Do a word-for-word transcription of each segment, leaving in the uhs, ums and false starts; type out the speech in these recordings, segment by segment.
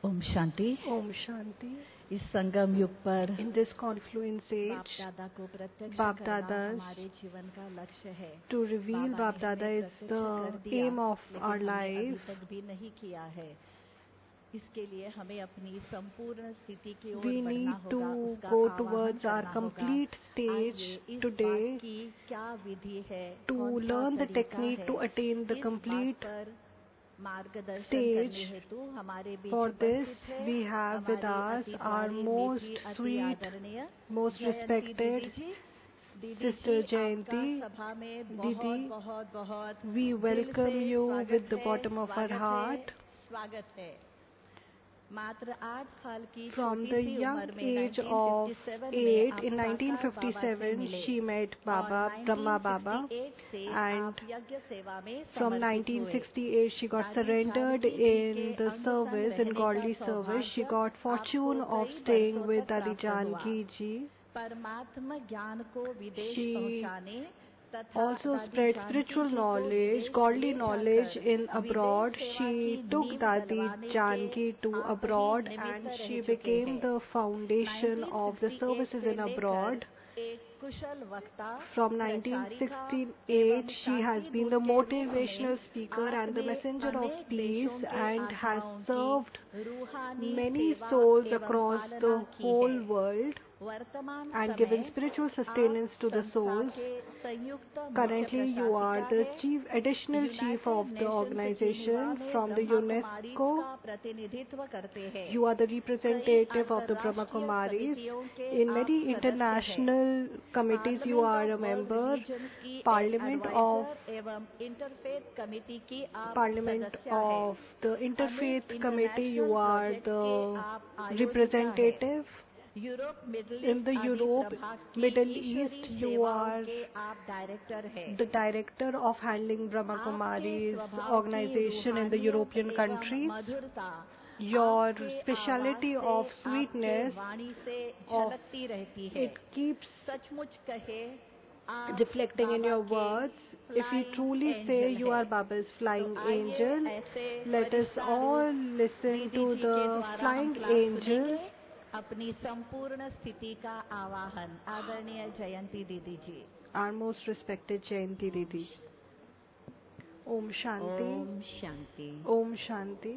Om Shanti. Om Shanti. इस संगम युग पर In this confluence बाप age, दादा को प्रत्यक्ष बाप करना दादा's हमारे जीवन का लक्ष्य है। to reveal बाबा Bap ने Dada हमें is प्रत्यक्ष कर the दिया, aim of लेकिन our हमने अभी life. तक भी नहीं किया है। इसके लिए हमें अपनी संपूर्ण स्थिति की ओर We बढ़ना need होगा, to उसका go आवाहन towards our करना होगा। complete stage आइए इस today बात की क्या विधि है, to कौन सा learn the तरीका technique है, to attain the इस complete बात पर मार्गदर्शन stage. करने हेतु हमारे बीच For this, उपस्थित है we have with हमारी us अति our प्यारी, most मीठी, अति sweet, आदरणीय most जयंती दीदी respected जी। दीदी Sister जी, आपका Jayanti. सभा में बहुत Didi, बहुत बहुत we दिल welcome से you स्वागत with the है, bottom of our स्वागत heart. है, स्वागत है। मात्र आठ साल की From छोटी the सी young उम्र में age of उन्नीस सौ सत्तावन में eight, आप in साकार बाबा से nineteen fifty-seven, मिले she met और Baba, Brahma Baba, उन्नीस सौ अड़सठ से and आप यज्ञ सेवा में from समर्पित हुए। nineteen sixty-eight she got दादी surrendered जानकी जी in के the अंग संग service, in रहने का godly service. She सौभाग्य got fortune आपको of कई staying वर्षों with तक Dadi प्राप्त हुआ। Janki ji. परमात्म ज्ञान को विदेश She पहुंचाने तथा also दादी spread जानकी spiritual जी को knowledge, विदेश godly ले knowledge जाकर in abroad. विदेश सेवा She की took नींव Dadi डलवाने के Janki to आप ही abroad निमित्त and रह she चुके became हैं। the foundation of the उन्नीस सौ अड़सठ services से in लेकर abroad. एक कुशल वक्ता, From प्रचारिका nineteen sixty-eight, एवं she has शांति been दूत the के रूप में motivational speaker and the आपने messenger of अनेक peace देशों के and has आत्माओं served की रूहानी many सेवा souls एवं across पालना the की whole है। world वर्तमान and given समय spiritual आप sustenance to the संस्था souls. के संयुक्त मुख्य Currently, you are प्रशासिका the है। chief, additional chief of United the Nations Geneva organization में from the Brahma Kumaris UNESCO. का प्रतिनिधित्व करते हैं। You are the कई representative of the Brahma अंतर्राष्ट्रीय Kumaris. समितियों के In आप many सदस्य हैं। international committees, you Parliament are a of World member. Religion की Parliament of एडवाइजर एवं इंटरफेथ कमेटी की आप Parliament सदस्य हैं। of the अनेक Interfaith Committee, you international are projects के the आप आयोजिका हैं। representative. Europe Middle In the East आदि Europe, प्रभाग की Middle ईश्वरी East, you सेवाओं are के आप डायरेक्टर हैं। the director of handling Brahma आपके Kumaris स्वभाव की organization in the रूहानियत European एवं countries. मधुरता Your आपके speciality आवाज of से, आपके sweetness, वाणी से of झलकती रहती है। it keeps सचमुच कहे आप reflecting in बाबा your के words. If you flying truly say angel you है, are Baba's तो flying आइए angel, ऐसे let us फरिश्ता all रूप listen दीदी to जी के the द्वारा हम flying क्लास angel. सुनेंगे। अपनी संपूर्ण स्थिति का आवाहन आदरणीय जयंती दीदी जी। Our most respected Jayanti Didi. Om Shanti. Om Shanti. Om Shanti.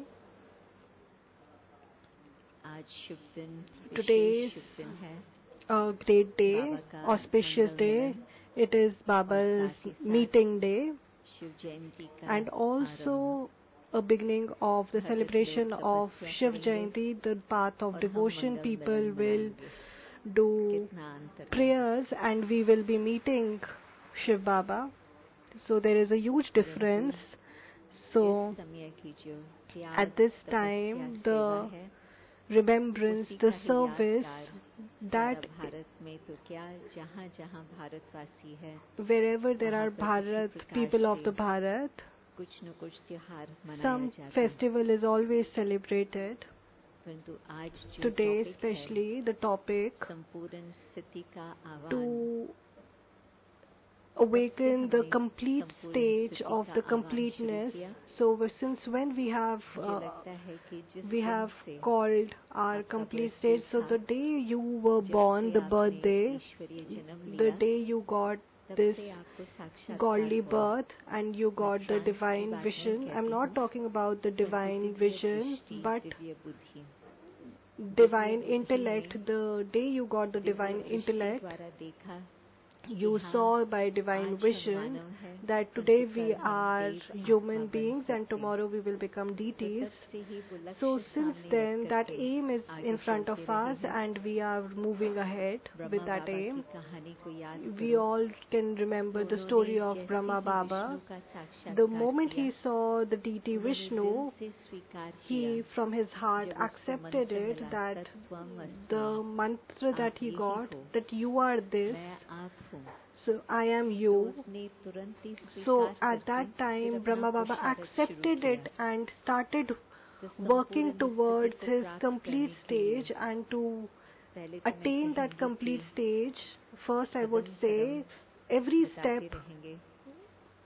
आज शुभ दिन, Today विशेष is शुभ दिन है। a great day, बाबा का auspicious Mangal day. Milan It is और Baba's साथ ही साथ meeting day शिव जयंती का and also आरंभ। a beginning of the Bhagat celebration लोग of तपस्या Shiv करेंगे Jayanti, the path of और हम devotion. Mangal People Milan will मनाएंगे। do कितना अंतर है। prayers and we will be meeting Shiv Baba. So there is a huge difference. So इस समय की जो त्याग, at this तपस्या, time, सेवा the है, remembrance, उसी the का ही service यादगार that सारा भारत में तो क्या, जहाँ जहाँ भारतवासी है wherever there वहाँ are पर इसी Bharat, प्रकार people of से the Bharat, कुछ न कुछ त्योहार मनाया some जाता है। festival is always celebrated. परंतु आज जो Today टॉपिक है, especially the topic संपूर्ण स्थिति का आह्वान, to तब से awaken the हमने complete संपूर्ण stage स्थिति of का the आह्वान शुरू completeness. किया। So since when we have मुझे uh, लगता है कि जिस we दिन have से called our आपका complete birthday stage, so था, the day you were जब born, से the आपने birthday, ईश्वरीय जन्म the लिया, day you got तब this से आपको साक्षात्कार godly हुआ। birth and you मैं got the ट्रांस की divine बात नहीं vision. कहती I'm हूँ, not talking about the परंतु divine दिव्य vision, दृष्टि, but दिव्य बुद्धि, divine दिव्य बुद्धि intellect. में The day you got the Divya divine दृष्टि intellect, द्वारा देखा you कि हाँ, saw by divine आज हम vision मानव हैं, that परंतु today we कल हम are देव human आत्मा बन beings and सकते हैं। tomorrow we will become तो deities. तब से ही वो लक्ष्य So since सामने then रख that करके aim is आगे in front of चलते रहे us हैं। and we are moving ahead Brahma with that बाबा की aim. कहानी को याद We करो all can remember तो the उन्होंने story of जैसे Brahma ही Baba. विष्णु का The साक्षात्कार moment किया, he saw the deity उन्होंने Vishnu, दिल से स्वीकार किया। he from his heart जब उसको accepted मंत्र it मिला, that तत्त्वमसि, the mantra that आप he यही got, हो, that you are this, मैं आप हूँ। so I am तो you. उसने तुरंत ही So स्वीकार at करके that फिर time अपना Brahma Baba पुरुषार्थ शुरू accepted किया। it and started तो working संपूर्ण towards स्थिति को his प्राप्त complete करने के लिए stage and to पहले तो मैं attain that कहूँगी complete कि stage. First I would Kadam say Kadam every बताते step रहेंगे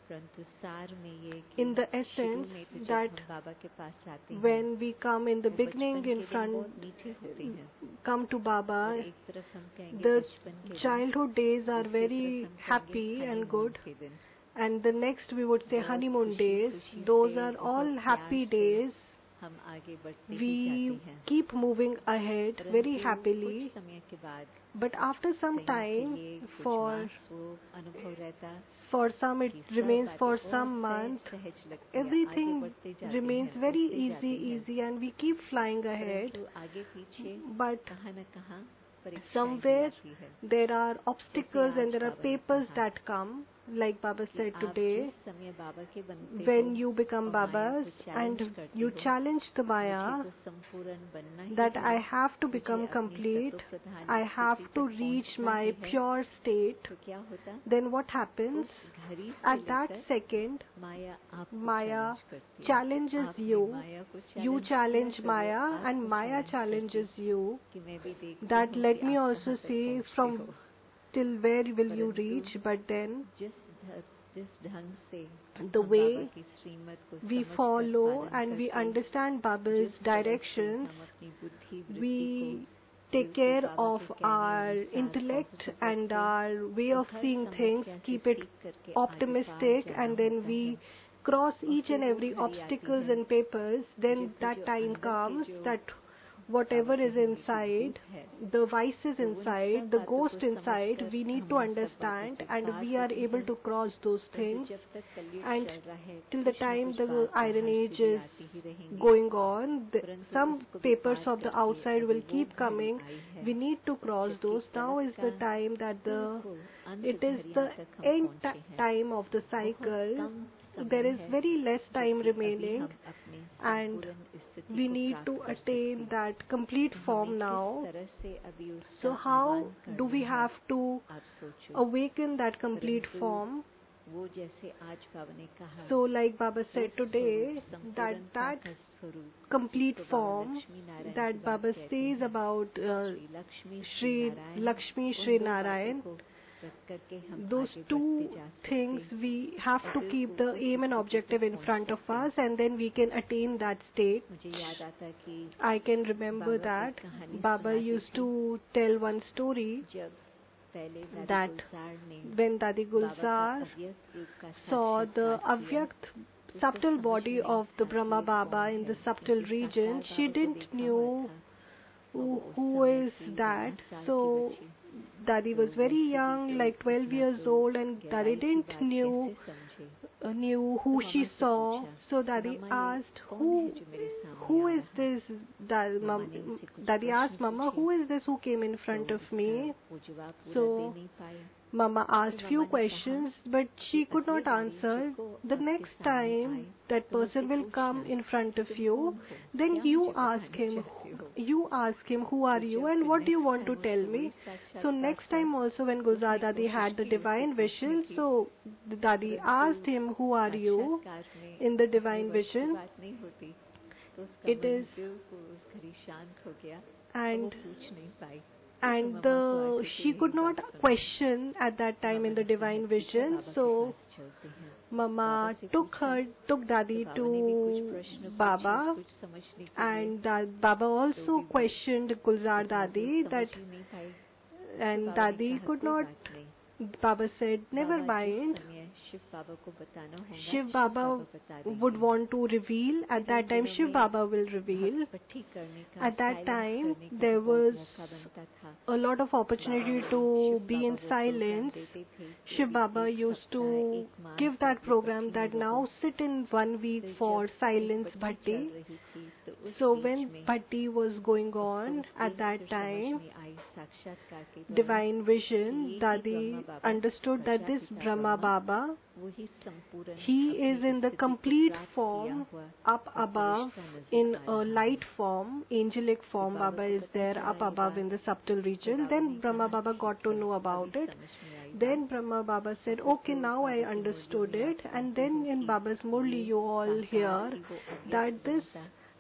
परंतु सार में ये कि in the शुरू essence में तो जब that हम बाबा के पास जाते हैं when we come in the वो beginning बचपन के in दिन front, बहुत मीठे होते हैं come to और Baba, एक तरफ हम कहेंगे the बचपन के दिन, childhood days are दूसरी very तरफ हम कहेंगे happy and हनीमून good, के दिन and the next we would say बहुत honeymoon खुशी days. खुशी Those से are बहुत all प्यार happy से days. हम आगे बढ़ते ही We जाते हैं keep moving ahead very परंतु happily, कुछ समय के बाद but after some कहीं के time, लिए कुछ for मास वो अनुभव रहता for some it कि सब remains बातें for बहुत some सहज month, सहज लगती हैं, आगे everything बढ़ते जाते remains हैं, very बढ़ते easy, जाते हैं, easy, and we keep flying ahead. परंतु आगे पीछे But कहाँ न कहाँ परीक्षाएं भी somewhere आती है there are obstacles जैसे and there आज are बाबा ने papers कहा that come, like Baba कि said आप today, जिस समय बाबा के बनते when हो you become और माया Babas को चैलेंज and करते you हो challenge the मुझे Maya तो संपूर्ण बनना ही that है I have to मुझे become अपनी complete, सतोप्रधान I have स्थिति to तक reach पहुंचना my ही है pure state, तो क्या होता then what happens? उस घड़ी से At that लेकर second, माया आपको Maya चैलेंज करती है challenges आपने you, माया को you चैलेंज challenge किया तो वो Maya, and आपको Maya चैलेंज करती challenges है you, कि मैं भी देखती that हूँ let कि me आप also कहाँ तक see पहुँचते from हो till where will you परंतु reach, but then जिस ध- जिस ढंग से the हम way बाबा की श्रीमत को we समझकर follow पालन and we करके understand Baba's जिस तरह से directions, हम अपनी बुद्धि वृत्ति we को take बिल्कुल care बाबा of के कहने our अनुसार intellect positive and रखें our way तो of हर seeing things, समस्या से keep it सीख करके आगे पार optimistic, जाना and then होता we है cross और each फिर and वो every घड़ी आती obstacles है and papers, then जब वो that जो time अंदर के comes जो that बाबा whatever is कहेंगे कि inside, भूत है the vices तो उन inside, सब the बातों ghost को inside, समझकर we need हम to उन सब बातों understand, से and पार we are होते able हैं to cross those परंतु things. जब तक कलयुग And चल रहा है till the कुछ न time कुछ the बात Iron बाहर Age से भी is आती ही रहेंगी going on, the, परंतु some उसको भी papers पार of the करके outside अभी will वो keep घड़ी coming. आई है We need to cross जबकि those. Now कलप is का the time that the बिल्कुल अंत it is घड़ी the तक हम end पहुंचे ti- हैं time of the बहुत cycle. कम समय There is है very less time जबकि अभी remaining, हम अपने and संपूर्ण स्थिति we को need प्राप्त to कर attain सकते हैं that complete तो हमें form किस now. तरह से अभी उसका So how आह्वान do we करना है have to आप सोचो awaken that complete परंतु form? वो जैसे आज बाबा ने कहा So like Baba वो said today, स्वरूप that संपूर्णता that का स्वरूप complete जिसको बाबा form लक्ष्मी नारायण की that बात Baba कहते says हैं about uh, Shri Lakshmi Shri Shri Narayan Lakshmi, उन Shri दो बातों Narayan, को रख करके हम those आगे बढ़ते two जा things सकते we have और to keep बिल्कुल the उस aim and स्थिति objective तक in पहुंच front of सकते us, हैं and then we can attain that state. मुझे याद आता कि I can remember Baba that एक कहानी Baba सुनाते used थे to tell one story जब पहले दादी that गुलजार ने when Dadi बाबा का Gulzar अव्यक्त रूप का saw the साक्षात्कार किया Avyakt तो उसको subtle समझ body में नहीं of the था कि Brahma ये Baba कौन in है the subtle क्योंकि region, साकार she बाबा को didn't देखा हुआ knew था who, और वो उस who समय is की that. बारह साल की So बच्ची Dadi तो was very वैसे भी young, तो like twelve इतना years तो old, and गहराई Dadi की didn't बात knew कैसे समझे uh, knew तो who मामा she से saw. पूछा So कि Dadi मामा ये asked, कौन who है जो मेरे सामने who आ is रहा है this? Da, मामा mom, ने उनसे कुछ Dadi प्रश्न asked Mama, पूछे who is this who came in तो front of उसका me? वो जवाब पूरा दे So नहीं पाई Mama फिर asked मामा few ने कहा questions, but कि she could अगली not बारी answer. जब वो The आपके next सामने time आए that तो मुझसे person will come पूछना in front of तुम you, कौन हो then क्या you मुझे ask बताना him, चाहते हो you ask him, who are तो you जब and फिर what do you next want to time tell उसको me? वही So साक्षात्कार next हुआ time also when तो Gulzar उसने Dadi कोशिश had the की उससे divine पूछने vision, की so the Dadi asked परंतु him, who are you साक्षात्कार में in the अपने divine वश की vision? बात नहीं होती तो उसका It मन is, बिल्कुल उस घड़ी शांत हो गया और वो and पूछ नहीं पाई and तो मामा को the आके she फिर could यही not बात सुनाई question at that तो time मामा in ने the कहा divine ठीक है vision. बाबा के So पास चलते हैं बाबा Mama से took पूछा her, took तो Dadi बाबा ने भी कुछ to प्रश्न पूछे Baba, कुछ समझने के लिए and da- Baba तो also भी वो questioned Gulzar इतना तो Dadi समझ that, ही नहीं पाई तो and बाबा ने Dadi कहा could कोई not. बात नहीं Baba said, never बाबा जिस mind. समय शिव बाबा को बताना होगा Shiv शिव Baba बाबा बता would देंगे want to reveal. At फिर उन that time, दिनों Shiv में Baba will reveal. भक्ति करने का At that साइलेंस time, करने का there भी बहुत was मौका बनता था a lot of Baba opportunity ने to Shiv be Baba in वो प्रोग्राम silence. देते थे कि Shiv अभी Baba एक used सप्ताह to एक माह give तक that ये program भक्ति में that रहो now sit in one week फिर for जब एक silence भट्टी bhatti. चल रही थी तो उस So बीच when में bhatti was going उसको on उस at दिन that फिर समझ time, में आई साक्षात्कार के दौरान divine कि vision, ये ही Dadi Brahma Baba understood that this Prajapita Brahma Brahma Baba, वही संपूर्ण he अपनी is in the स्थिति को complete प्राप्त किया form हुआ up एक above फरिश्ता नजर in आ a रहा है light form, angelic तो form. बाबा Baba को is पता there चला up ये above बात in the subtle तो region. बाबा Then ने Brahma कहा Baba got ठीक to है know about अभी it. समझ में आई बात Then Brahma Baba said, और okay, फिर now I बाबा की मुरलियों understood में it. आप And सुनते then हो in कि Baba's Murli ये you all साकार hear ही वो that अव्यक्त this बनता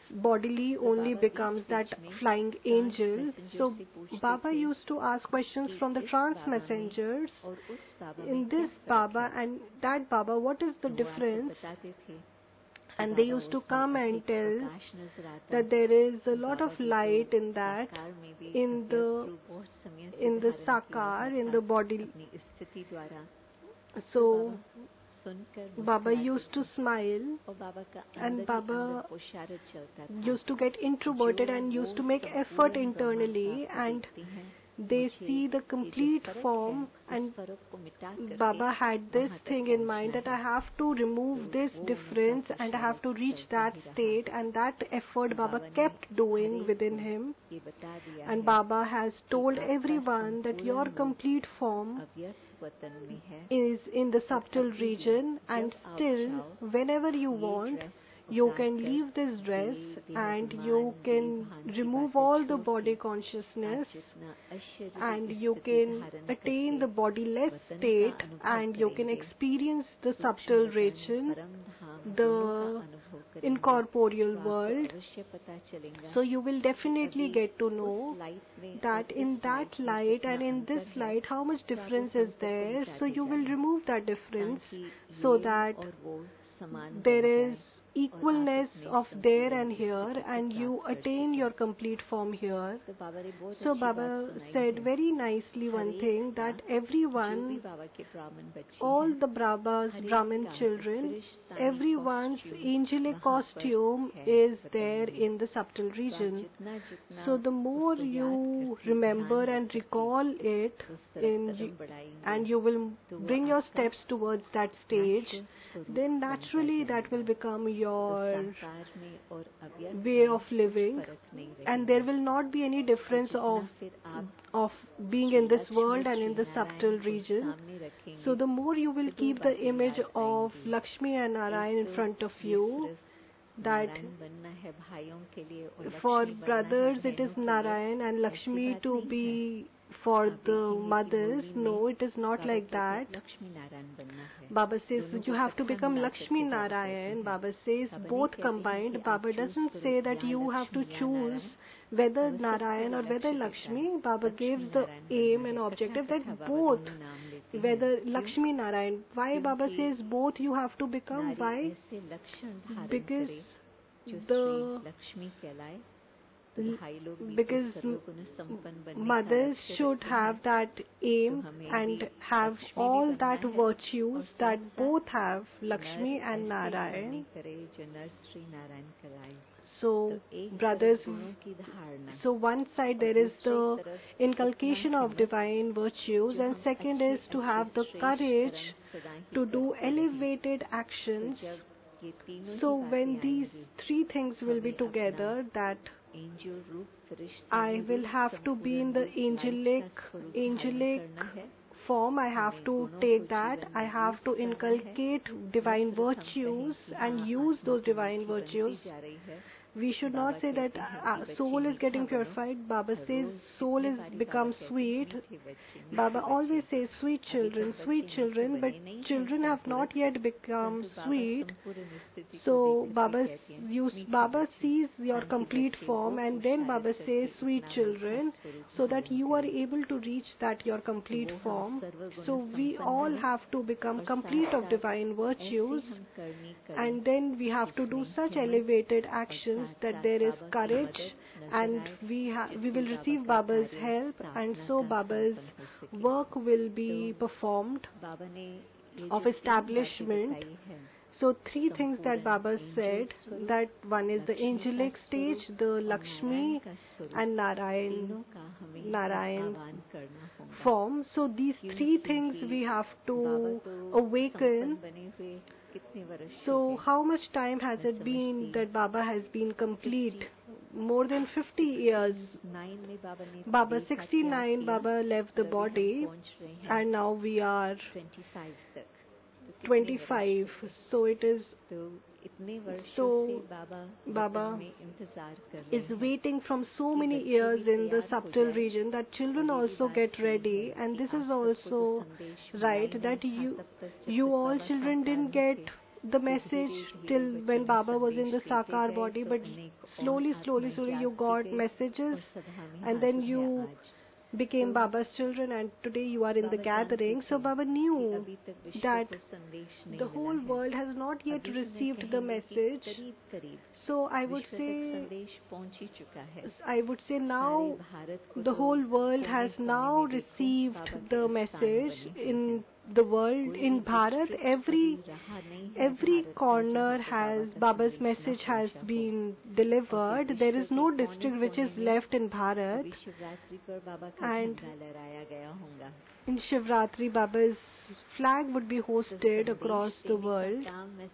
bodily only becomes that flying angel. So Baba used to ask questions from the trance messengers. In this Baba and that Baba, what is the difference? And they used to come and tell that there is a lot of light in that, in the in the sakar, in the body. So Baba used to smile, and Baba used to get introverted and used to make effort internally, and they see the complete form, and Baba had this thing in mind that I have to remove this difference and I have to reach that state, and that effort Baba kept doing within him. And Baba has told everyone that your complete form is in the subtle region, and still whenever you want you can leave this dress and you can remove all the body consciousness and you can attain the bodiless state and you can experience the subtle region, the incorporeal world. So you will definitely get to know that in that light and in this light how much difference is there. So you will remove that difference so that there is equalness of there and here, and you attain your complete form here. So Baba said very nicely one thing, that everyone, all the Brahmas, Brahmin children, everyone's angelic costume is there in the subtle region. So the more you remember and recall it, in, and you will bring your steps towards that stage, then naturally that will become your your way of living, and there will not be any difference of of being in this world and in the subtle region. So the more you will keep the image of Lakshmi and Narayan in front of you, that for brothers it is Narayan and Lakshmi to be for the mothers. No, it is not like that. Baba says you have to become Lakshmi Narayan. Baba says both combined. Baba doesn't say that you have to choose whether Narayan or whether Lakshmi. Baba gives the aim and objective that both, whether Lakshmi Narayan. Why Baba says both you have to become? Why? Because the because mothers should have that aim and have all that virtues that both have, Lakshmi and Narayan. So brothers, so one side there is the inculcation of divine virtues, and second is to have the courage to do elevated actions. So when these three things will be together, that I will have to be in the angelic, angelic form, I have to take that, I have to inculcate divine virtues and use those divine virtues. We should not say that uh, soul is getting purified. Baba says soul is become sweet. Baba always says sweet children, sweet children, but children have not yet become sweet. So Baba, you, Baba sees your complete form, and then Baba says sweet children, so that you are able to reach that your complete form. So we all have to become complete of divine virtues, and then we have to do such elevated actions that there is courage, and we ha we will receive Baba's help, and so Baba's work will be performed of establishment. So three things that Baba said, that one is the angelic stage, the Lakshmi and Narayan, Narayan form. So these three things we have to awaken. So how much time has it been that Baba has been complete? More than fifty years. Baba sixty-nine, Baba left the body, and now we are twenty-five. So it is, so Baba is waiting from so many years in the subtle region that children also get ready, and this is also right that you you all children didn't get the message till when Baba was in the Sakar body, but slowly, slowly, slowly you got messages and then you became Baba's children and today you are in the gathering. So Baba knew that the whole world has not yet received the message. So I would say, I would say now the whole world has now received the message in the world. In Bharat, every every corner has Baba's message has been delivered. There is no district which is left in Bharat. And in Shivratri, Baba's flag would be hosted across the world.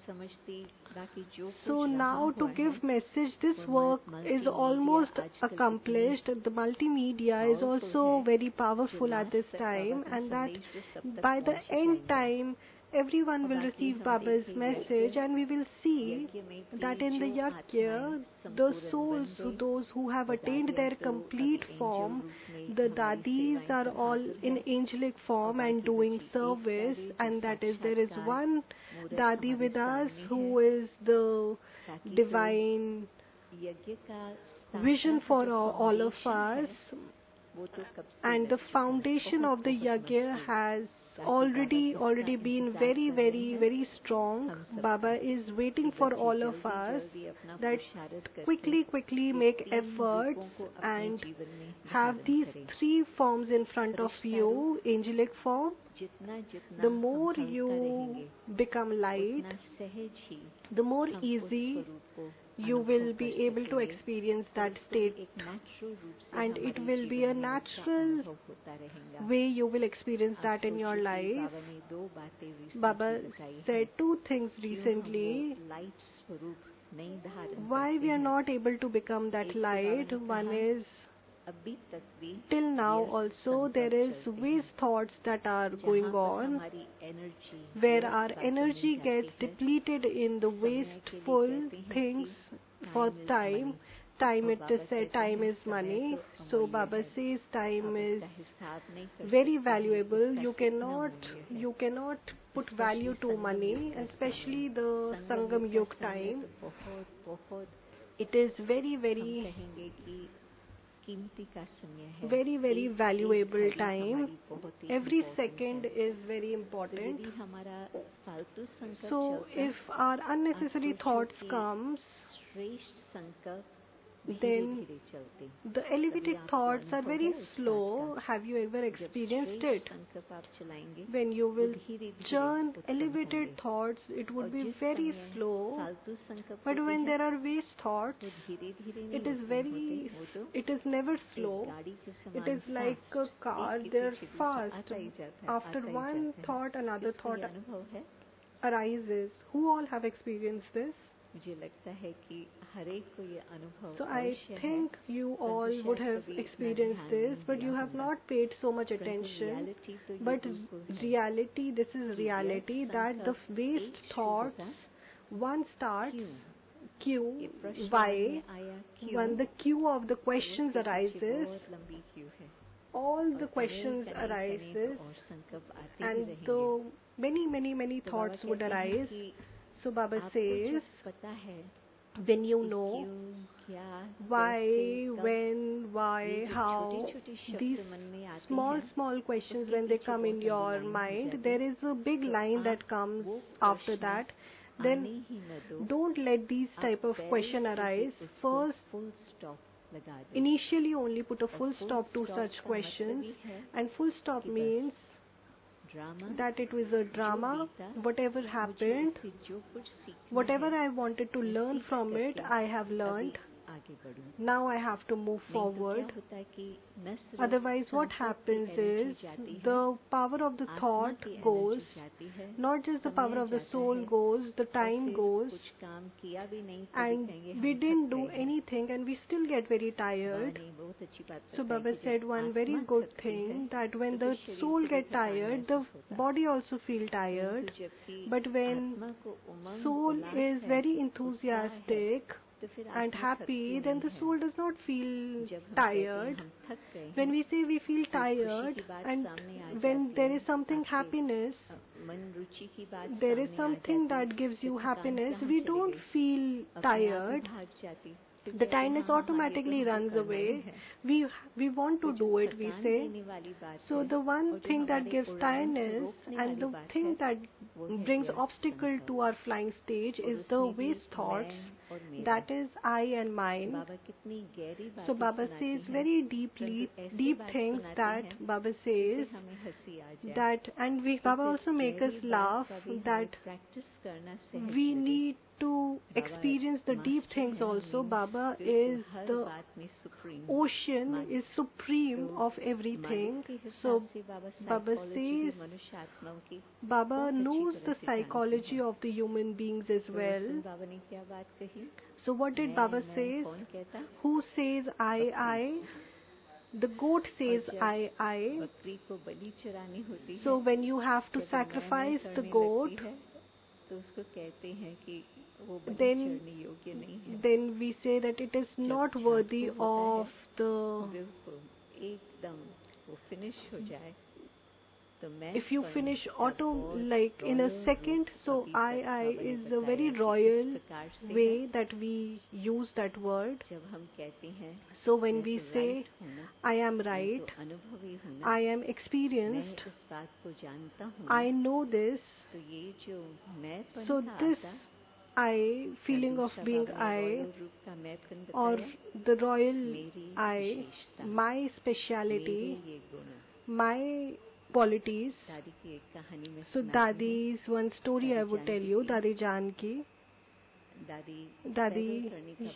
So now to give message, this work is almost accomplished. The multimedia is also very powerful at this time, and that by the end time everyone will receive Baba's message, and we will see that in the Yajna, the souls, those who have attained their complete form, the Dadis are all in angelic form and doing service, and that is, there is one Dadi with us who is the divine vision for all, all of us, and the foundation of the Yajna has already already been very very very strong. Baba is waiting for all of us that quickly quickly make efforts and have these three forms in front of you. Angelic form, the more you become light, the more easy you will be able to experience that state, and it will be a natural way you will experience that in your life. Baba said two things recently. Why we are not able to become that light? One is, till now also there is waste thoughts that are going on, where our energy gets depleted in the wasteful things for time. Time, it is said, time is money. So Baba says time is very valuable. You cannot, you cannot put value to money, especially the Sangam Yug time. It is very, very very very valuable time. Every second is very important. So if our unnecessary thoughts comes, then the elevated thoughts are very slow. Have you ever experienced it? When you will churn elevated thoughts, it would be very slow. But when there are waste thoughts, it is very, it is never slow. It is like a car, they're fast. After one thought, another thought arises. Who all have experienced this? So I think you all would have experienced this, but you have not paid so much attention. But reality, this is reality, that the waste thoughts, one starts, Q, why, when the queue of the questions arises, all the questions arises, and the many, many, many thoughts would arise. So Baba says, when you know why, when, why, how, these small, small questions, when they come in your mind, there is a big line that comes after that. Then don't let these type of question arise. First, initially only put a full stop to such questions, and full stop means that it was a drama. Whatever happened, whatever I wanted to learn from it, I have learned. Now I have to move forward. Otherwise what happens is, the power of the thought goes, not just the power of the soul goes, the time goes, and we didn't do anything and we still get very tired. So Baba said one very good thing, that when the soul get tired, the body also feel tired. But when soul is very enthusiastic, and happy, then the soul does not feel tired. When we say we feel tired, and when there is something happiness, there is something that gives you happiness, we don't feel tired. The tiredness automatically runs away. We we want to do it, we say. So the one thing that gives tiredness and the thing that brings obstacle to our flying stage is the waste thoughts, that is I and mine. So Baba says very deeply, deep things that Baba says that, and we Baba also make us laugh that we need to experience the deep things also. Baba is the ocean, is supreme of everything. So Baba says, Baba knows the psychology of the human beings as well. So what did Baba say? Who says I, I? The goat says I, I. So when you have to sacrifice the goat, then, then we say that it is not worthy of the... If you finish auto like in a second, so I, I is a very royal way that we use that word. So when we say I am right, I am experienced, I know this, so this I, feeling of being I, or the royal I, my speciality, my qualities. So Dadi's one story I would tell you, Dadi Janki. Dadi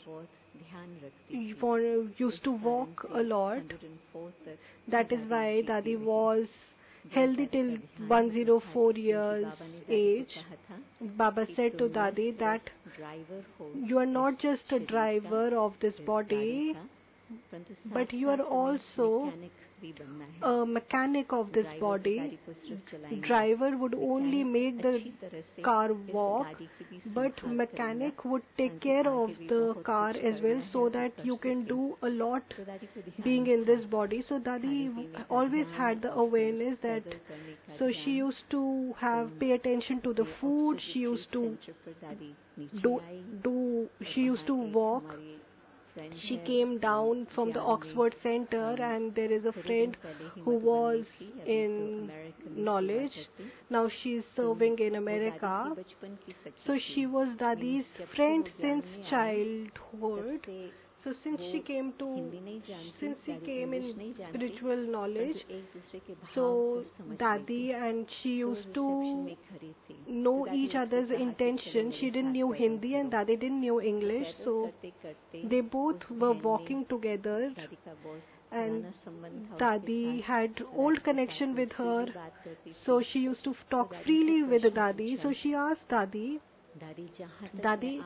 used to walk a lot. That is why Dadi was healthy till one hundred four years age. Baba said to Dadi that you are not just a driver of this body, but you are also a mechanic of this body. Driver would only make the car walk, but mechanic would take care of the car as well, so that you can do a lot being in this body. So Dadi always had the awareness that, so she used to have pay attention to the food, she used to do, do she used to walk. She came down from the Oxford Center, and there is a friend who was in knowledge. Now she is serving in America. So she was Dadi's friend since childhood. So since she came to, since she came in spiritual knowledge, so Dadi and she used to know each other's intention. She didn't know Hindi and Dadi didn't know English, so they both were walking together, and Dadi had old connection with her, so she used to talk freely with Dadi. So she asked Dadi, Dadi,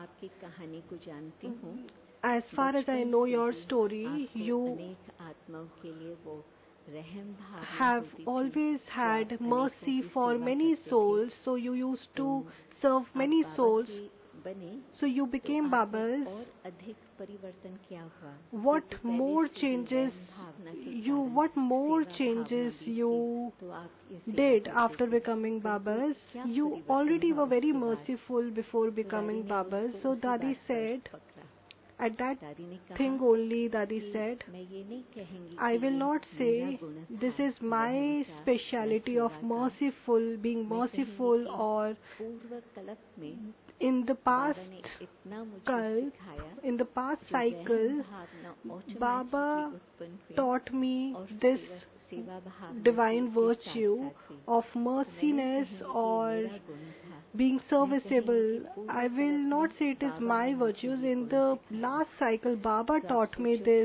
as far as I know your story, you have always had mercy for many souls, so you used to serve many souls, so you became Babas. What more changes you, what more changes you did after becoming Babas? You already were very merciful before becoming Babas. So Dadi said, at that thing only Dadi said, I will not say this is my speciality of merciful, being merciful, or in the past kalp, in the past cycle, Baba taught me this divine virtue of merciness or being serviceable. I will not say it is my virtues. In the last cycle, Baba taught me this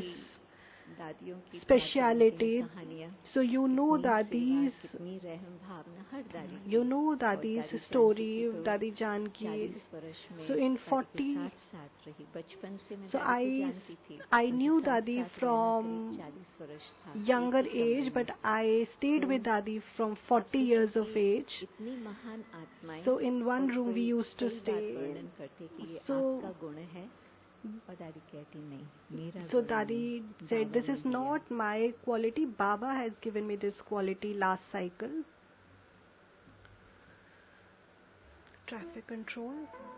speciality. So you know Dadi's, you know Dadi's story, Dadi Janki. So in forty, so I, I knew Dadi from younger age, but I stayed with Dadi from forty years of age. So in one room we used to stay. So और दादी कहती नहीं, मेरा So Dadi said, this is not my quality. Baba has given me this quality last cycle. Traffic control.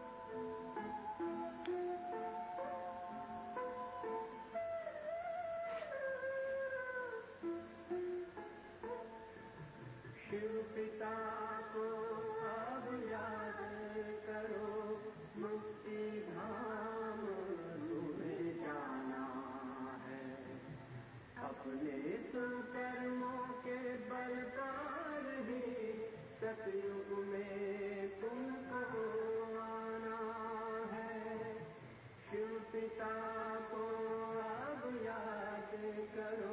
Shiv पिता को अब याद करो, मुक्ति धाम तुम्हें जाना है। अपने सुकर्मों के बल पर ही सतयुग में तुमको आना है। शिव पिता को अब याद करो।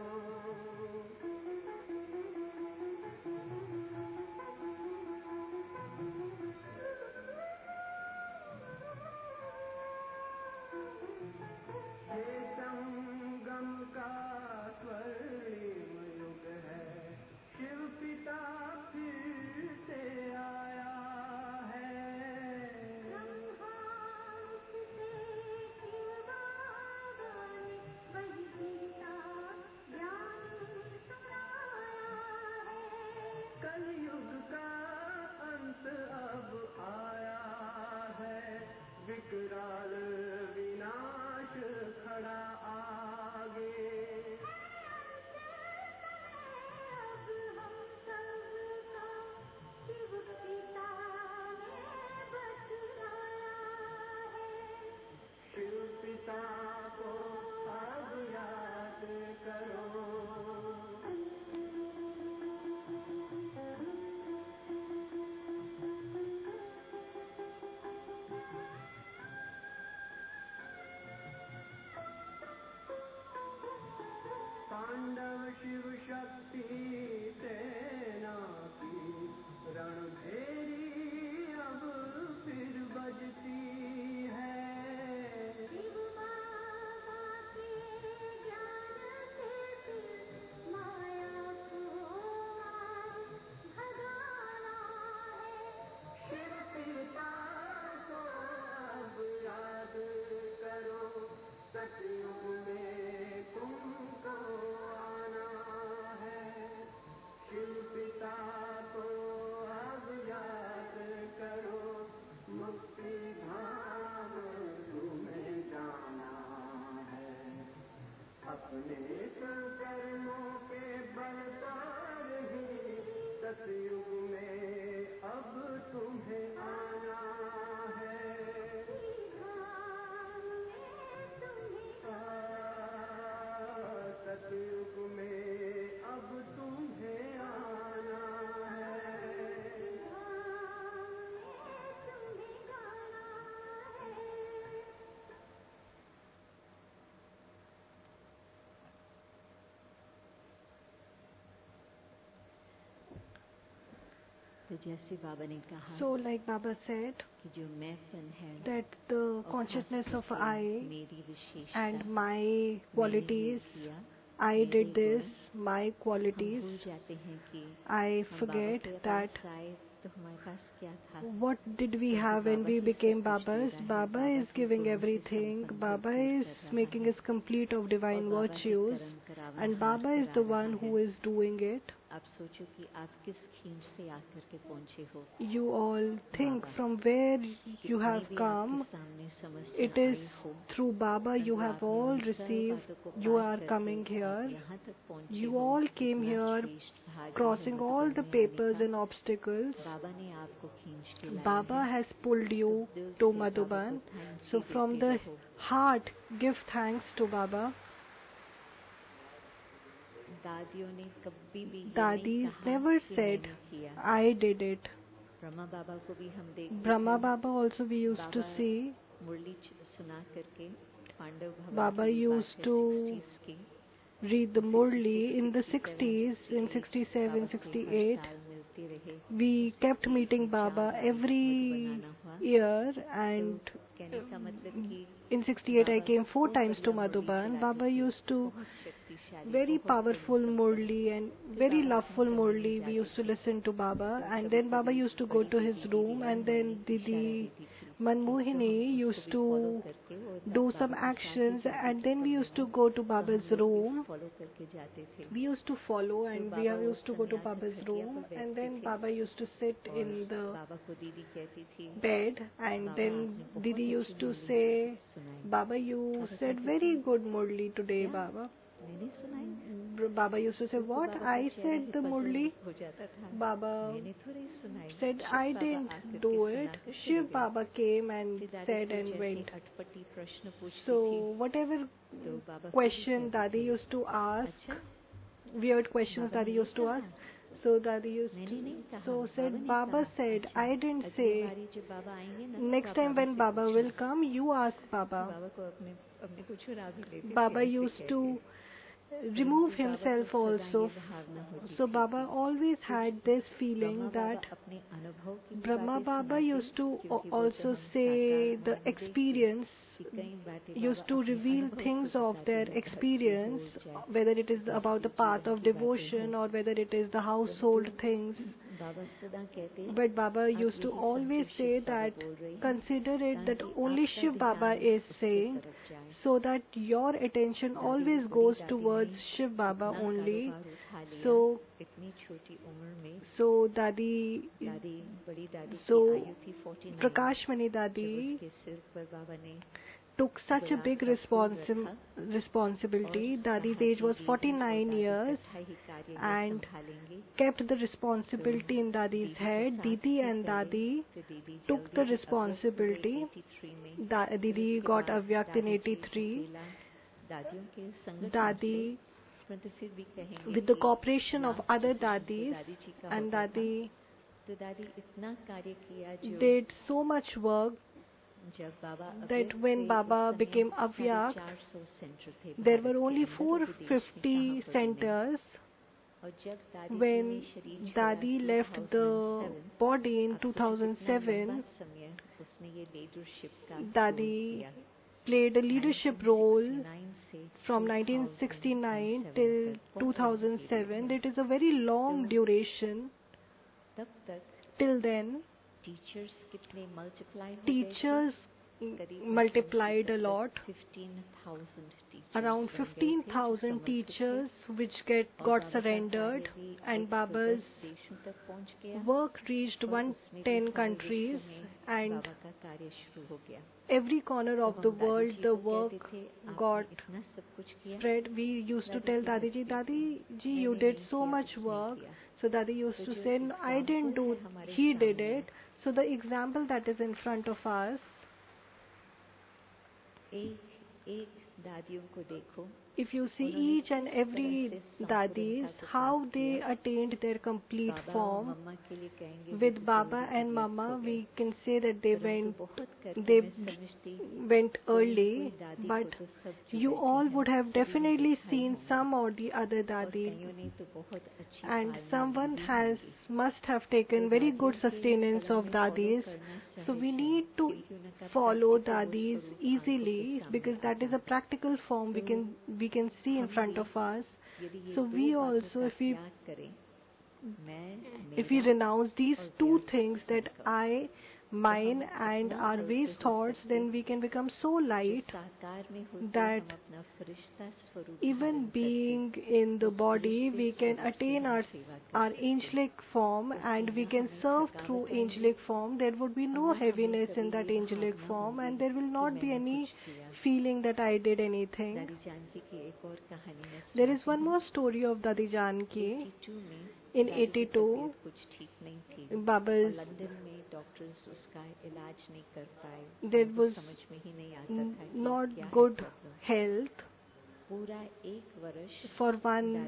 संगम का स्वर्णिम युग है, शिव पिता फिर से आया है। कलयुग का अंत अब आया है, विकराल विनाश खड़ा आगे। अब हम सबका शिव पिता ने बतलाया है। शिव पिता को अब याद करो। पांडव शिव शक्ति सेना की रणभेरी अब फिर बजती है। शिव बाबा के ज्ञान से माया को भगाना है। शिव पिता को अब याद करो, सतयुग में तुमको आना है। शिव पिता को अब याद करो, मुक्ति धाम तुम्हें जाना है। अपने कर्मों के बल पर ही सतयुग में अब तुम्हें आना है। सतयुग में अब तुम्हें आना है। तो जैसे बाबा ने कहा, So like Baba said, कि जो मैंपन है that the consciousness of I मेरी विशेषता and my qualities, I did this, my qualities, भूल जाते हैं कि I हम forget बाबा के that पास आए तो हमारे पास क्या था। what did we have when we became Babas? Baba is giving everything. Baba is making us complete of divine virtues, and Baba is the one who is doing it. आप सोचो कि आप किस खींच से आकर के पहुंचे हो। You all think from where you have come. It is through Baba you have all received. You are coming here. You all came here, crossing all the papers and obstacles. Baba has pulled you to Madhuban. So from the heart, give thanks to Baba. Dadis never said, I did it. Brahma Baba also we used to see. Baba used to read the Murli in the sixties, in sixty-seven, sixty-eight. We kept meeting Baba every year, and in sixty-eight I came four times to Madhuban. Baba used to very powerful Murli and very loveful Murli. We used to listen to Baba, and then Baba used to go to his room, and then Didi Manmohini used to do some actions, and then we used to go to Baba's room. We used to follow, and we used to go to Baba's room, and then Baba used to sit in the bed, and then Didi used to say, Baba, you said very good Murli today, Baba. Baba used to say, what? I said the Murli? Baba said, I didn't do it. Shiv Baba came and said and went. So whatever question Dadi used to ask, weird questions Dadi used to ask, so Dadi used to, so said, Baba said, I didn't say. Next time when Baba will come, you ask Baba. Baba used to remove himself also. So Baba always had this feeling that Brahma Baba used to also say the experience, used to reveal things of their experience, whether it is about the path of devotion or whether it is the household things. But Baba used to always say that consider it that only Shiv Baba is saying, so that your attention always goes towards Shiv Baba only. So, so Dadi, so Prakash Mani Dadi took such a big responsi responsibility. Dadi's age was forty-nine years and kept the responsibility in Dadi's head. Didi and Dadi took the responsibility. Da Didi got Avyakt in eighty-three. Dadi, with the cooperation of other Dadis, and Dadi did so much work that when Baba became Avyakt, there were only four hundred fifty centers. When Dadi left the body in two thousand seven, Dadi played a leadership role from nineteen sixty-nine till two thousand seven. It is a very long duration. Till then, teachers multiplied a lot. Around fifteen thousand teachers which get got surrendered, and Baba's work reached one hundred ten countries, and every corner of the world the work got spread. We used to tell Dadiji, Dadi ji, you did so much work. So Dadi used to say, I didn't do, he did it. So the example that is in front of us, if you see each and every Dadis, how they attained their complete form. With Baba and Mama, we can say that they went, they went early, but you all would have definitely seen some or the other Dadi, and someone has must have taken very good sustenance of Dadis. So we need to follow Dadis easily, because that is a practical form we can we can see in front of us. So we also, if we if we renounce these two things, that I, mine and our waste thoughts, then we can become so light that even being in the body, we can attain our, our angelic form, and we can serve through angelic form. There would be no heaviness in that angelic form, and there will not be any feeling that I did anything. There is one more story of Dadi Janki. In eighty-two, Baba's, there was not good health. For one,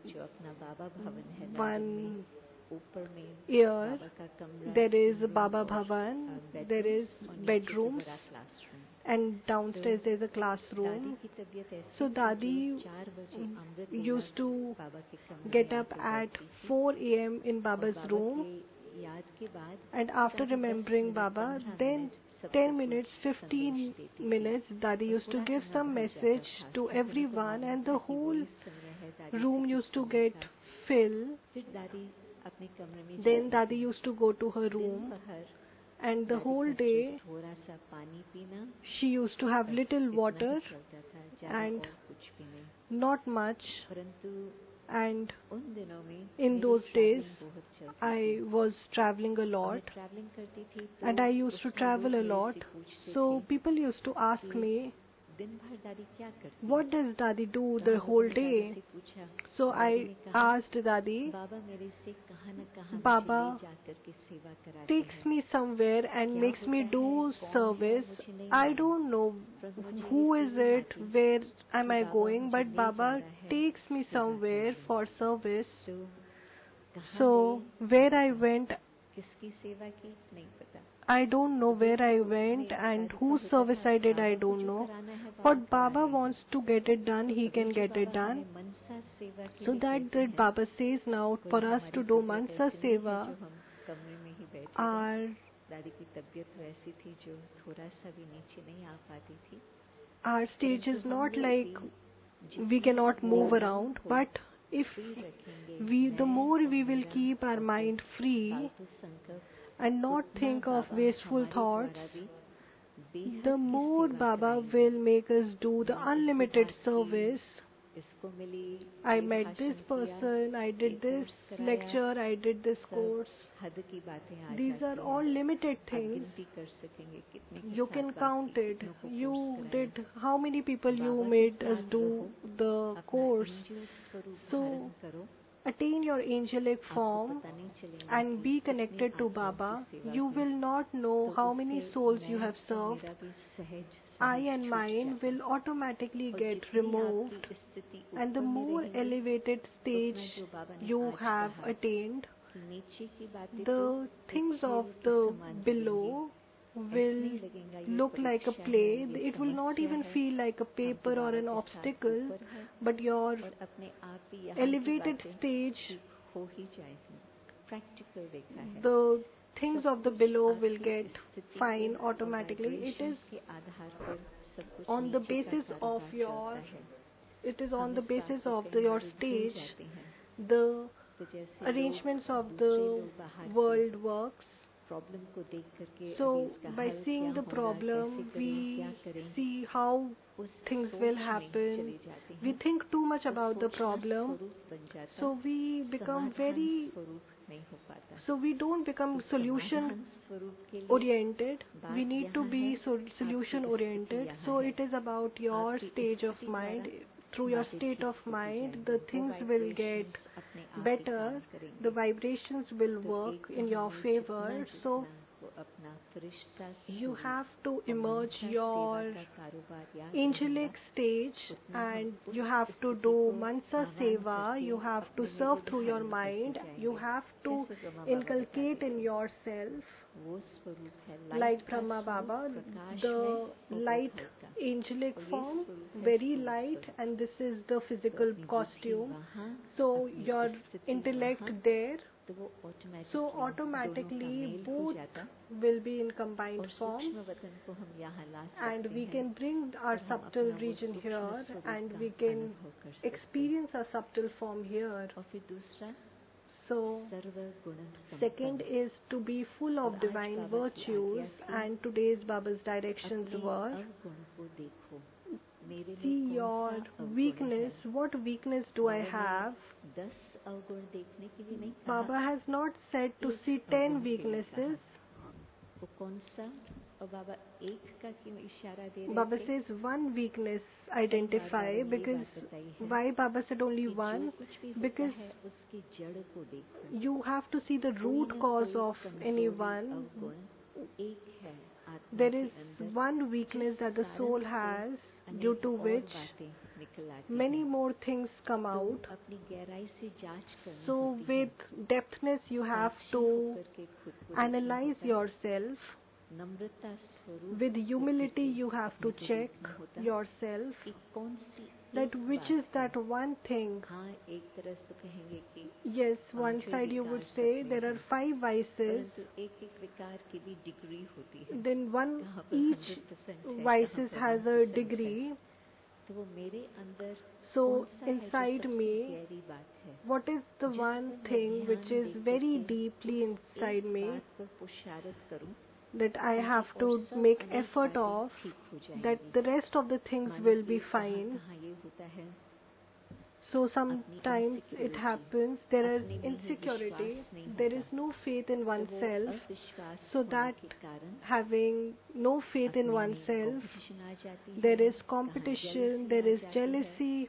one year, there is Baba Bhavan, there is bedrooms, and downstairs there is a classroom. So Dadi used to get up at four A M in Baba's room, and after remembering Baba, then ten minutes, fifteen minutes, Dadi used to give some message to everyone, and the whole room used to get filled. Then Dadi used to go to her room, and the whole day थोड़ा सा पानी पीना, she used to have little इतना ही water चलता था, ज़्यादा and और कुछ भी नहीं। not much. परंतु And उन दिनों में in मेरी those days, traveling बहुत चलती थी। I was traveling a मैं lot, traveling करती थी तो and I used to उसमें travel a लोग मेरे lot. से पूछते So थे people used to ask कि me, दिन भर दादी क्या करती what है? does Dadi do तो the हम whole लोगों ने दादी day? से पूछा, So दादी I ने कहा, asked Dadi, बाबा मेरे से कहाँ न कहाँ Baba मुझे ले जाकर के सेवा कराते takes हैं। me somewhere and क्या makes me होता है, do कौन है, service. मुझे नहीं I मालूम। don't know पर मुझे who ये is feeling it, आती where am कि I बाबा going, मुझे but ले जा Baba रहा है takes me सेवा के somewhere लिए। for service. तो कहाँ So गए, where नहीं I पता। went, किसकी सेवा की नहीं पता। I don't know where I दूसरे went, में and दादी का whose होता service था, I did, I बाबा को don't जो know. कराना है बाबा What Baba कराएंगे। wants to get it done, he अभी can जो get it बाबा done. हमें मनसा सेवा के So लिए that कहते that हैं, Baba says now कोई for us हमारी to do तबीयत Mansa ऐसी नहीं है Seva, जो हम कमरे में ही बैठे रहें। our दादी की तबीयत वैसी थी जो थोड़ा सा भी नीचे नहीं आ पाती थी। our stage परंतु is हम not लोग like भी we जितना cannot move मन around, को but if फ्री रखेंगे, we the मैं more और we will मेरा keep our और mind free फालतू संकल्प, and not उतना think of बाबा wasteful हमारे thoughts, द्वारा भी बेहद the की more सेवा Baba कराएंगे। will make us do the मैंने इसकी unlimited बात की, service. इसको मिली, I ये met भाषण this किया, person, I ये did this कोर्स कराया, lecture, I did this सब course. हद की बातें आ These are जाती all हैं। limited आप things. गिनती कर सकेंगे कितने के You साथ can बात count की, it. कितनों को You कोर्स कराया। did, how many people you Baba के made us साथ do रहो, the अपना course. एंजल स्वरूप So धारण करो, attain your angelic आपको form पता नहीं चलेगा and कि be कितने connected to आत्माओं Baba. की सेवा You की। will not know तो how many उससे souls you मैं have और served. मेरा भी सहज I सहज and छूट mine जाता will है। automatically और get जितनी removed, आपकी स्थिति and the ऊपर में more रहेंगी, elevated stage उतना जो बाबा ने you आज have कहा attained, कि नीचे की बातें तो the एक things खेल of के the समान लगेंगी। below ऐसा will नहीं लगेगा ये look like a परीक्षा है, play. ये It will not समस्या even है, feel like a हम तो paper or बाबा an के साथ obstacle, ऊपर है but your और अपने आप ही यहाँ की elevated बातें stage, ठीक हो ही जाएगी। प्रैक्टिकल देखा है, the things सब of the कुछ below will आपकी get स्थिति fine के और automatically. It is वाइब्रेशंस के आधार पर सब कुछ on the नीचे का basis कारोबार of your, चलता है। it is हम on the इस बात basis को of कई the, your बार भूल stage, जाते हैं। the तो जैसे arrangements लोग of दूसरे the लोग बाहर से world works. प्रॉब्लम को देख करके अभी So इसका by हल seeing क्या the होगा, problem, कैसे करें, क्या we करें, see how उस things सोच will में happen. चले जाते We हैं। think too much तो about the सोचना problem, स्वरूप बन जाता, so we become समाधान very, स्वरूप नहीं हो पाता। so we don't become तो solution समाधान स्वरूप के लिए oriented. बात We need to यहाँ be है, so solution आपकी oriented. स्थिति So यहाँ है, it is about your आपकी stage of स्थिति mind. द्वारा Through your बातें state ठीक of होती mind, जाएंगी, the वो things will get वाइब्रेशंस अपने आप ही better. काम The करेंगे। vibrations will तो work एक in your हमें favor. जितना So जितना वो अपना फरिश्ता you स्वरूप have to और emerge मनसा सेवा your का कारोबार याद angelic रहेगा, stage, उतना हम and उस you have to स्थिति do को Mansa आह्वान Seva. करके You have to अपने में serve वो through your धारण करते mind. You जाएंगे। have to जैसे ब्रह्मा बाबा inculcate बताते in थे, yourself, वो स्वरूप है like लाइट का Brahma स्वरूप, Baba, प्रकाश the में और बहुत light हल्का, angelic और ये form, स्वरूप है very स्थूल light, स्वरूप। and this is the तो physical अपनी बुद्धि costume. वहाँ, So अपनी your स्थिति intellect वहाँ, there, तो वो so ऑटोमेटिकली दोनों का automatically मेल हो both जाता, will be in combined और form, सूक्ष्म वतन को हम यहाँ ला and सकते we हैं, can bring our और हम subtle अपना वो region सूक्ष्म here, स्वरूप and का we can अनुभव कर सकते हैं। experience our subtle form here. और फिर दूसरा, So सर्वगुण second संपन्न। is to be full और of आज divine बाबा की virtues, आज्ञा थी, and today's Baba's directions अपने were, अवगुण को देखो, मेरे में see कौन your सा अवगुण है। weakness. What weakness do I Baba have? ने दस अवगुण देखने के लिए नहीं Baba कहा, has not said to एक see ten अवगुण के लिए weaknesses. कहा। वो कौन सा, और बाबा एक का क्यों इशारा दे रहे Baba थे? says one weakness कई बार identify, बाबा ने ये because बात बताई है why Baba said only कि one? जो कुछ भी होता Because है उसकी जड़ को देखो, you have to see the कोई root न cause कोई of कमजोरी anyone. अवगुण एक है आत्मा There के is अंदर, one weakness जिस that the कारण soul से has, अनेक due to और which बातें निकल आती many हैं। more things come तो out. अपनी गहराई से जांच करनी So होती है, with depthness you have Sakshi to होकर के खुद को देखना analyze होता है, yourself. नम्रता स्वरूप With को humility करके you have अपने to को check देखना होता है yourself कि कौन सी that एक which बात is that है। one thing. हाँ, एक तरह से कहेंगे कि Yes, one पांचवें side you would विकार say सब में there है, are five vices, परंतु एक एक विकार की भी डिग्री होती है, then one कहाँ पर each हंड्रेड परसेंट है, कहाँ vices पर has वन a परसेंट है। degree. तो वो मेरे अंदर So कौन सा है जो inside सबसे me, गहरी बात है, what is the जिस one पर मैं thing ध्यान which is दे very करके deeply उस inside एक me? बात पर पुशारत करूं, that I have to make effort of, that the rest of the things will be fine. So sometimes it happens, there is insecurity, there is no faith in oneself, so that having no faith in oneself, there is competition, there is jealousy,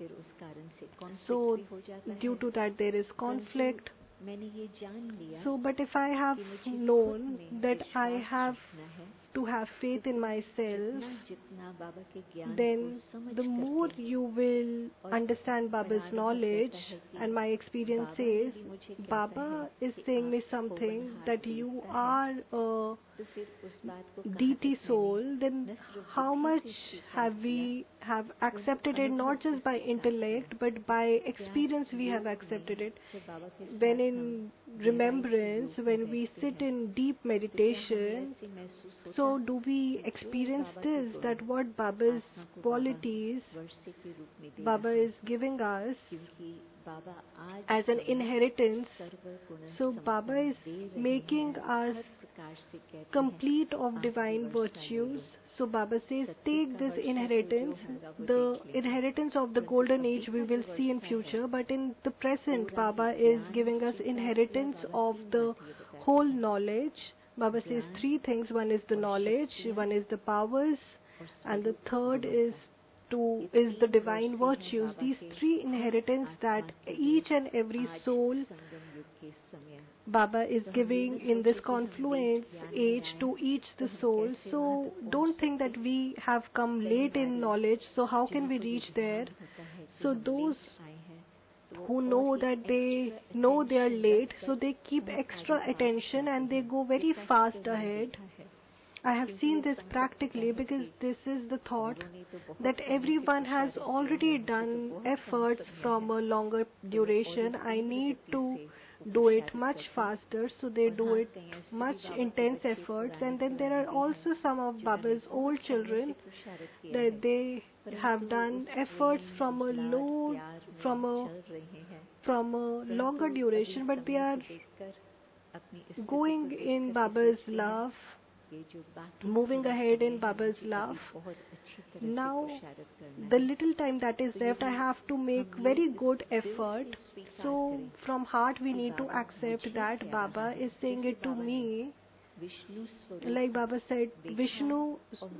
so due to that there is conflict. So, but if I have known that I have to have faith in myself, then the more you will understand Baba's knowledge, and my experience says, Baba is saying me something that you are a deity soul, then how much have we have accepted it, not just by intellect but by experience we have accepted it. When in remembrance, when we sit in deep meditation, so do we experience this, that what Baba's qualities Baba is giving us as an inheritance. So Baba is making us complete of divine virtues. So Baba says, take this inheritance. The inheritance of the golden age we will see in future, but in the present Baba is giving us inheritance of the whole knowledge. Baba says three things. One is the knowledge, one is the powers, and the third is to is the divine virtues. These three inheritance that each and every soul Baba is giving in this confluence age to each the soul. So don't think that we have come late in knowledge, so how can we reach there? So those who know that they know they are late, so they keep extra attention and they go very fast ahead. I have seen this practically, because this is the thought that everyone has already done efforts from a longer duration. I need to do it much faster, so they do it much intense efforts. And then there are also some of Baba's old children that they have done efforts from a low, from a from a longer duration, but they are going in Baba's love, moving ahead in Baba's love. Now, the little time that is left, I have to make very good effort. So, from heart we need to accept that Baba is saying it to me. Like Baba said, Vishnu,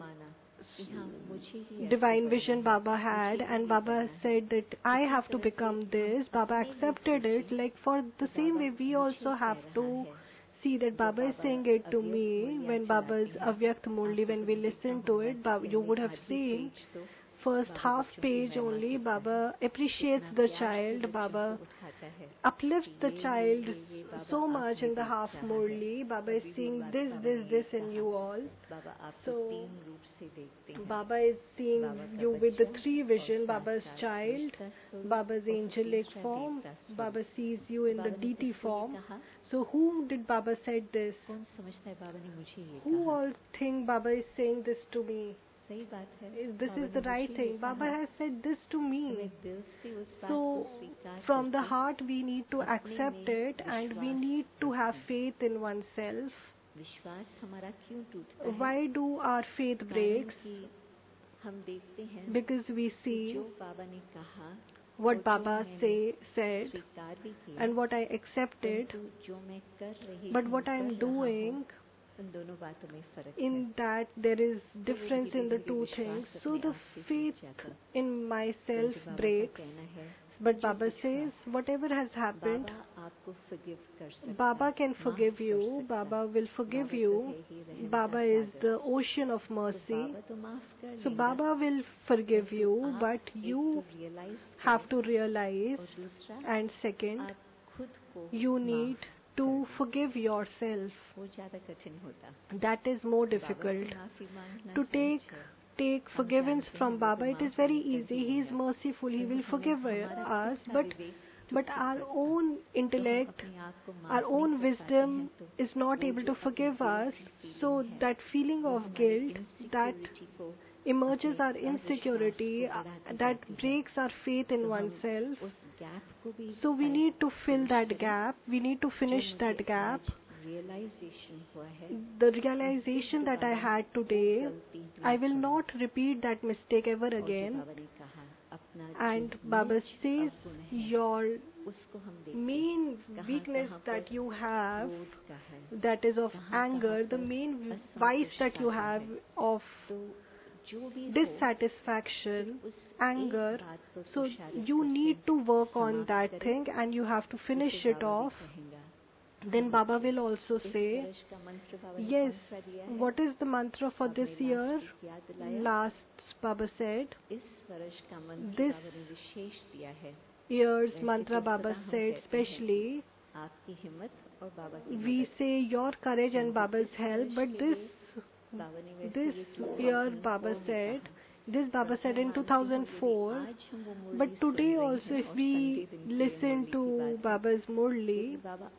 divine vision Baba had, and Baba said that I have to become this. Baba accepted it. Like for the same way, we also have to see that Baba is saying it to me. When Baba's Avyakt Murli, when we listen to it, Baba, you would have seen first half page only, Baba appreciates the child. Baba uplifts the child so much in the half Murli. Baba is seeing this, this, this in you all. So Baba is seeing you with the three vision, Baba's child, Baba's angelic form. Baba sees you in the deity form. So whom did Baba said this? Who all think Baba is saying this to me? This is the right thing. Baba has said this to me. So from the heart we need to accept it, and we need to have faith in oneself. Why do our faith breaks? Because we see what Baba say, said and what I accepted, but what I am doing, in that there is difference in the two things. So the faith in myself breaks. But Baba says, whatever has happened, Baba can forgive you. Baba will forgive you. Baba is the ocean of mercy. So Baba will forgive you, but you have to realize, and second, you need to forgive yourself. That is more difficult. To take take forgiveness from Baba, it is very easy. He is merciful. He will forgive us. But but our own intellect, our own wisdom is not able to forgive us. So that feeling of guilt that emerges our insecurity, that breaks our faith in oneself. So we need to fill that gap. We need to finish that gap. the realization that I had today, I will not repeat that mistake ever again. And Baba says your main weakness that you have, that is of anger, the main vice that you have of dissatisfaction, anger, so you need to work on that thing and you have to finish it off. Then Baba will also say, yes, what is the mantra for this year? Last Baba said, this year's mantra Baba said specially, we say your courage and Baba's help, but this this year Baba said, this Baba said in two thousand four, but today also if we listen to Baba's Murli,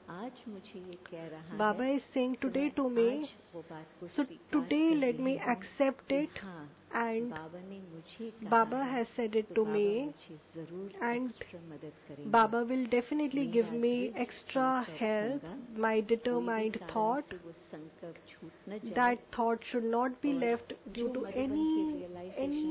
Baba is saying today to me, so today let me accept it, and Baba has said it to me, and Baba will definitely give me extra help. My determined thought, that thought should not be left due to any any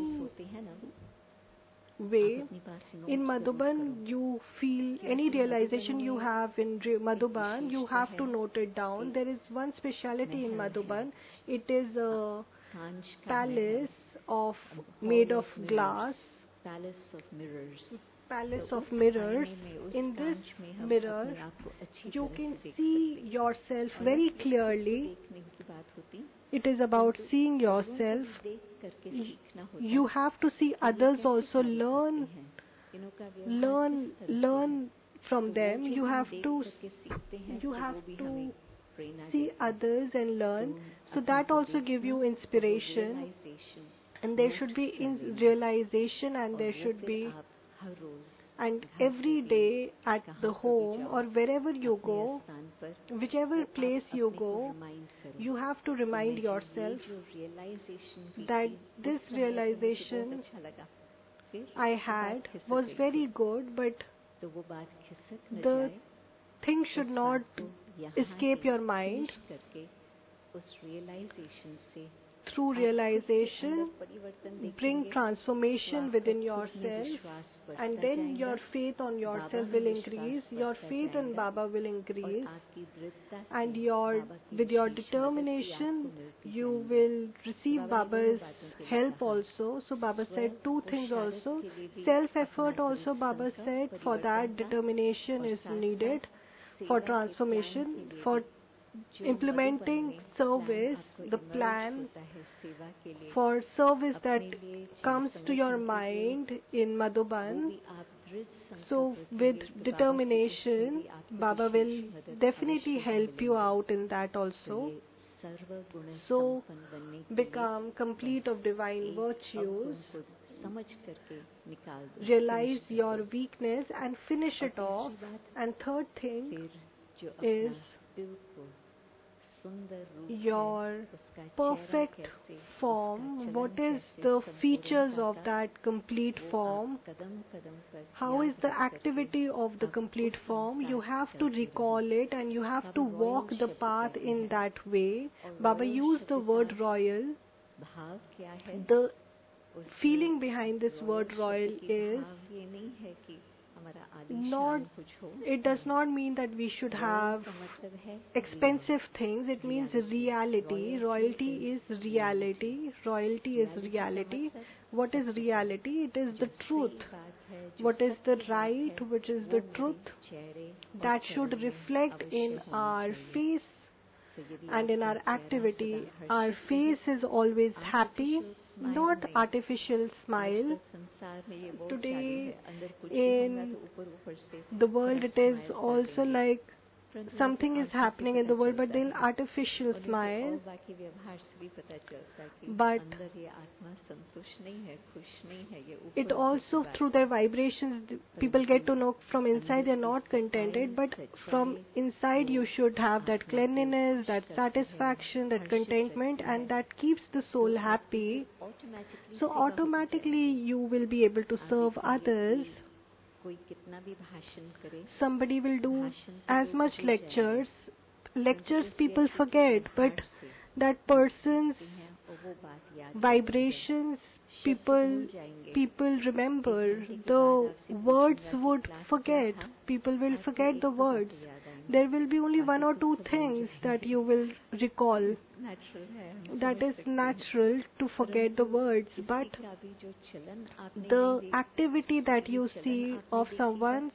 way. In Madhuban, you feel any realization you have in Madhuban, you have to note it down. There is one speciality in Madhuban. It is a palace of made of glass, palace of mirrors. Palace of mirrors. In this mirror, you can see yourself very clearly. It is about seeing yourself. You have to see others also. Learn, learn, learn from them. You have to, you have to see others and learn. So that also give you inspiration. And there should be in realization, and there should be, and every day at the home or wherever you go, whichever place you go, you have to remind yourself that this realization I had was very good, but the thing should not escape your mind. Through realization, bring transformation within yourself, and then your faith on yourself will increase, your faith in Baba will increase, and your with your determination you will receive Baba's help also. So Baba said two things also. Self-effort also Baba said, for that determination is needed for transformation, for implementing service, the plan for service that comes to your mind in Madhuban. So with determination, Baba will definitely help you out in that also. So become complete of divine virtues, realize your weakness and finish it off. And third thing is your perfect form. What is the features of that complete form? How is the activity of the complete form? You have to recall it and you have to walk the path in that way. Baba used the word royal. The feeling behind this word royal is not, it does not mean that we should have expensive things. It means reality. Royalty is reality. Royalty is reality. What is reality? It is the truth. What is the right, which is the truth, that should reflect in our face and in our activity. Our face is always happy, not artificial smile. Today in the world it is also like something is happening in the world, but they'll artificial smile, but it also through their vibrations people get to know from inside they're not contented, but from inside you should have that cleanliness, that satisfaction, that contentment, and that keeps the soul happy. So automatically you will be able to serve others. Somebody will do as much lectures, lectures people forget, but that person's vibrations people people remember. The words would forget. People will forget the words. There will be only one or two things that you will recall. That is natural to forget the words, but the activity that you see of someone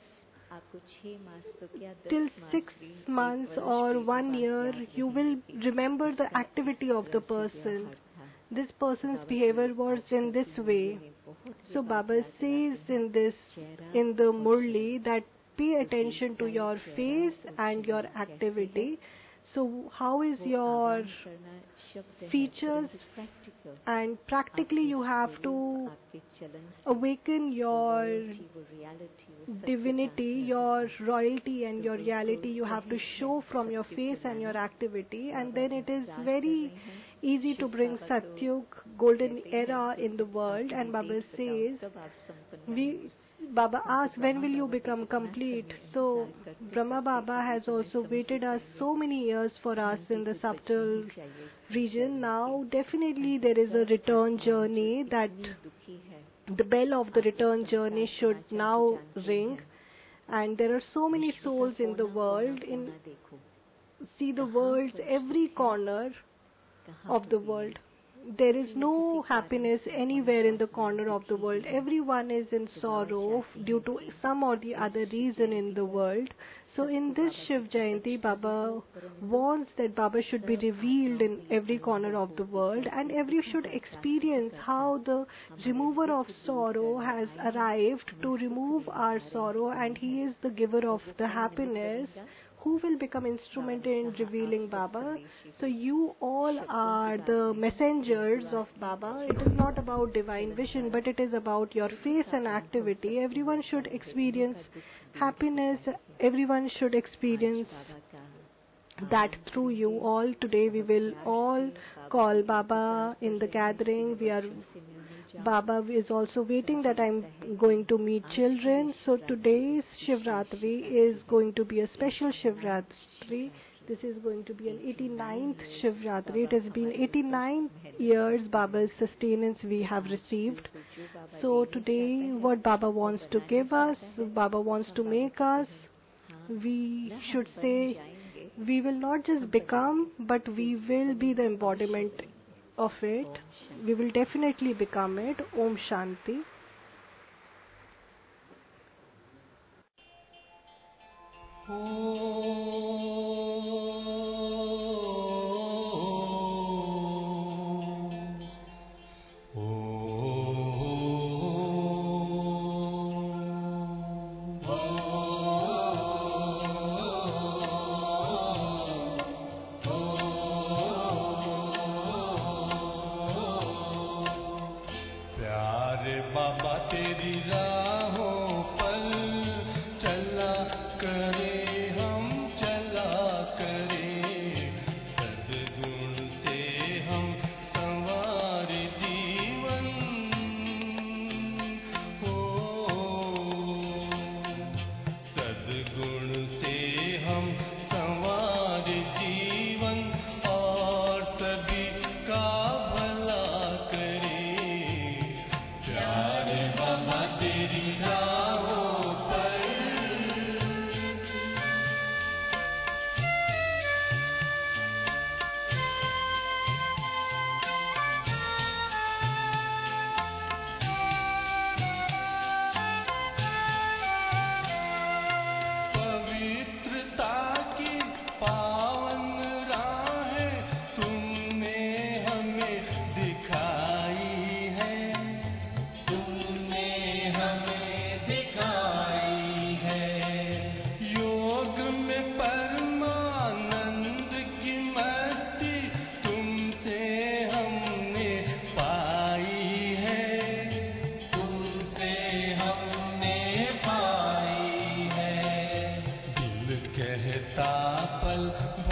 till six months or one year, you will remember the activity of the person. This person's behavior was in this way. So Baba says in this, in the Murli, that pay attention to your face and your activity. So how is your features, and practically you have to awaken your divinity, your royalty and your reality. You have to show from your face and your activity, and then it is very easy to bring Satyug, golden era in the world. And Baba says, we Baba asks, when will you become complete? So Brahma Baba has also waited us so many years for us in the subtle region. Now definitely there is a return journey, that the bell of the return journey should now ring. And there are so many souls in the world. In see the world's every corner of the world. There is no happiness anywhere in the corner of the world. Everyone is in sorrow due to some or the other reason in the world. So in this Shiv Jayanti, Baba wants that Baba should be revealed in every corner of the world, and every should experience how the remover of sorrow has arrived to remove our sorrow, and he is the giver of the happiness, who will become instrument in revealing Baba. So you all are the messengers of Baba. It is not about divine vision, but it is about your face and activity. Everyone should experience happiness. Everyone should experience that through you all. Today we will all call Baba in the gathering. We are Baba is also waiting that I'm going to meet children. So today's Shivratri is going to be a special Shivratri. This is going to be an eighty-ninth Shivratri. It has been eighty-nine years Baba's sustenance we have received. So today what Baba wants to give us, Baba wants to make us, we should say, we will not just become, but we will be the embodiment of it. We will definitely become it. Om Shanti. कहता पल